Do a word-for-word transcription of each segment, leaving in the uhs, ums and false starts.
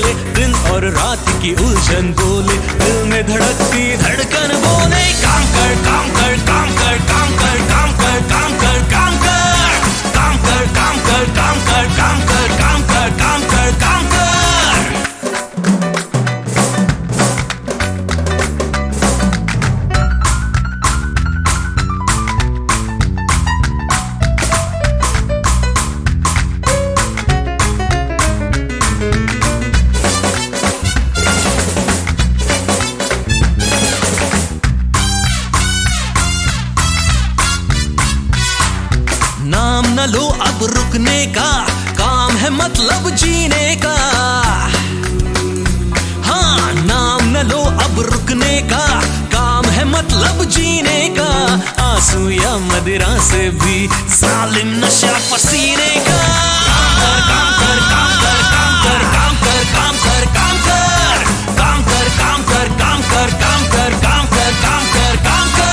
बोले, दिन और रात की उलझन बोले, दिल में धड़कती धड़कन बोले, काम कर काम कर काम कर काम कर काम कर काम कर काम कर काम कर काम कर काम कर काम कर काम कर काम कर काम कर। नाम न लो अब रुकने का, काम है मतलब जीने का। हाँ, नाम न लो अब रुकने का, काम है मतलब जीने का। आंसू या मदिरा से भी जालिम नशा पसीने का। काम कर काम कर काम कर काम कर काम कर काम कर काम कर काम कर काम कर काम कर काम कर काम कर काम कर।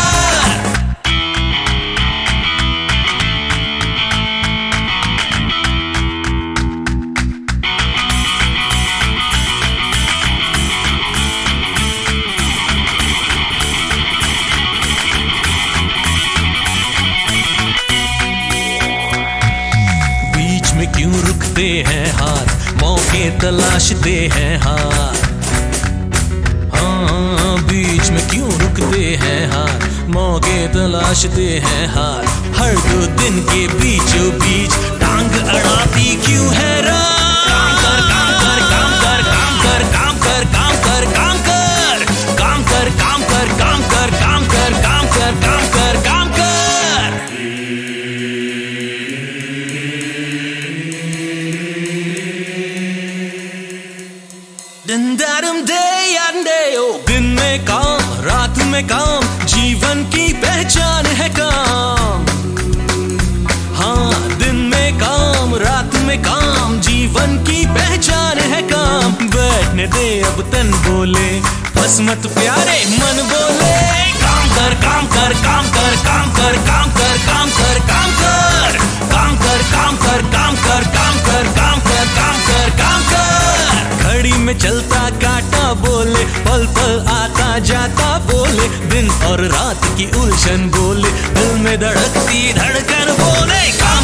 क्यों रुकते हैं हाथ, मौके तलाशते हैं हाथ। हाँ, बीच में क्यों रुकते हैं हाथ, मौके तलाशते हैं हाथ। हर दो दिन के बीचों बीच टांग अड़ाती क्यों है रात। काम कर काम कर काम कर काम कर काम कर काम कर काम कर काम कर काम कर काम कर काम कर काम कर काम कर काम कर। दिन में काम, रात में काम, जीवन की पहचान है काम। हाँ, दिन में काम, रात में काम, जीवन की पहचान है काम। बैठने दे अब तन बोले, बस मत प्यारे मन बोले। काम कर काम कर काम कर काम कर काम कर काम कर काम कर काम कर काम कर काम कर काम कर काम कर काम कर काम कर। घड़ी में चलता काटा बोले, पल पल आता जाता बोले, दिन और रात की उलझन बोले, दिल में धड़कती धड़कन बोले। काम